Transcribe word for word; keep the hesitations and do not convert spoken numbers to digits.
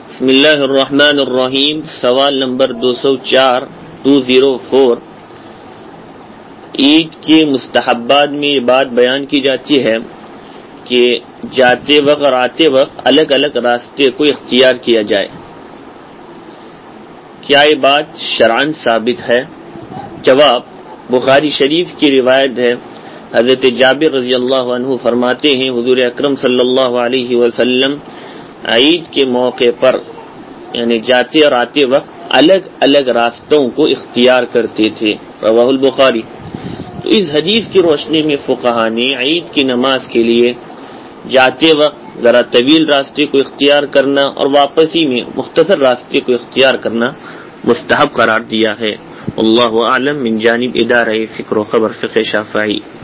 बिस्मिल्लाहिर्रहमानिर्रहीम। सवाल नंबर दो सौ चार दो सौ चार। ईद के मुस्तहब्बात में ये बात बयान की जाती है कि जाते वक्त और आते वक्त अलग अलग रास्ते को इख्तियार किया जाए। क्या ये बात शरअन साबित है? जवाब, बुखारी शरीफ की रिवायत है। हजरत जाबिर रज़ियल्लाहु अन्हु फरमाते हैं, हुजूर अकरम सल्लल्लाहु अलैहि वसल्लम ईद के मौके पर यानी जाते और आते वक्त अलग अलग रास्तों को इख्तियार करते थे। रवाहुल बुखारी। तो इस हदीस की रोशनी में फुक़हा ने ईद की नमाज के लिए जाते वक्त जरा तवील रास्ते को इख्तियार करना और वापसी में मुख्तसर रास्ते को इख्तियार करना मुस्तहब करार दिया है। अल्लाहु आलम। मिन जानिब इदारा फ़िक्र व खबर फ़िक़्ह शाफ़िई।